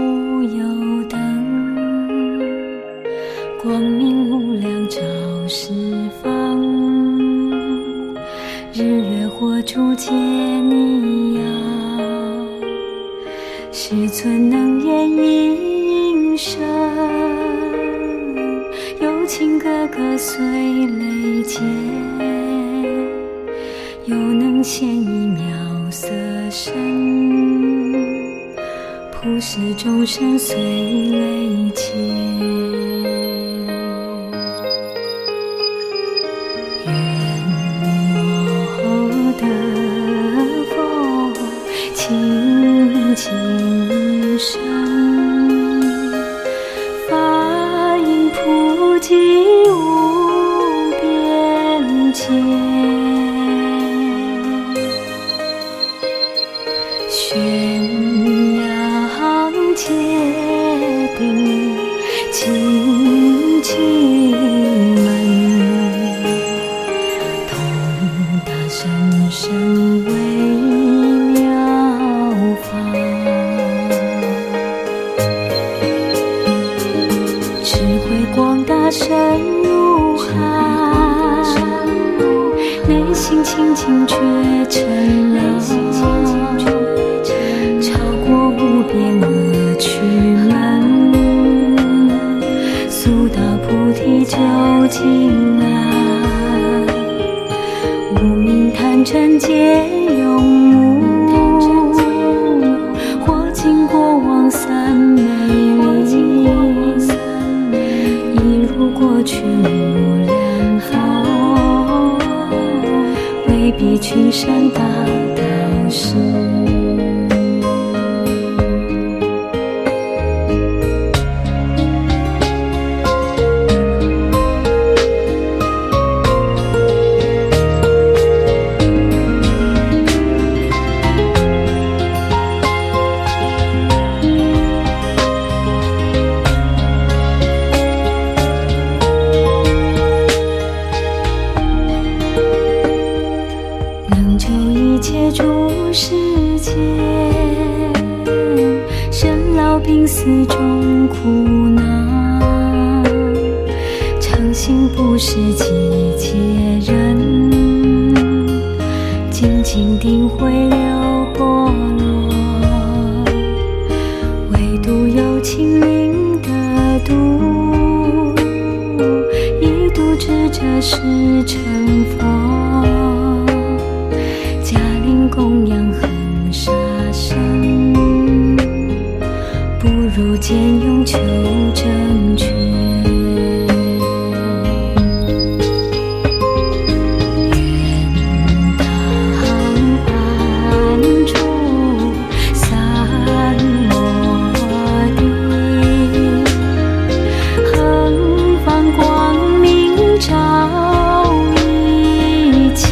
油灯，光明无量照十方。日月火烛皆你耀，世尊能言一声，有情个个随类结，又能现一妙色身，普世众生随类结。愿我得佛清净身，法音普济无边界，宣扬戒定清净门，通达甚深微妙法，智慧广大深如海，内心清净觉尘了，超过无边恶趣门，速到菩提究竟来，无明贪嗔皆永无，或经过往三昧里，一如过去无量佛，为彼群生大道士。一切诸世间，生老病死中苦恼，常行布施济劫人，精进定慧流波罗，唯独有情灵得度，一度智者是成佛，供养恒沙身，不如见用求正觉。愿当安住三摩地，恒放光明照一切，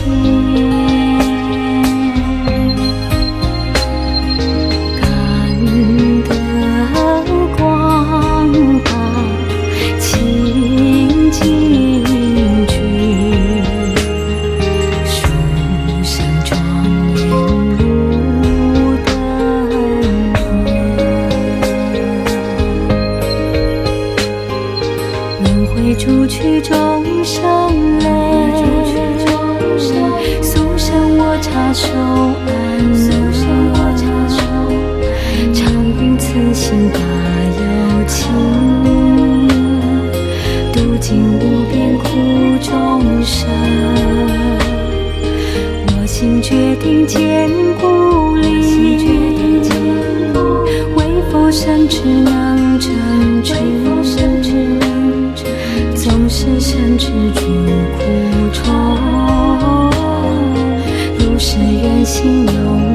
除去众生类，速生我刹受安乐，常运此心大有情，度尽无边苦众生。我心决定坚固力，为佛身智能成就，纵使身持诸苦愁，如是愿心永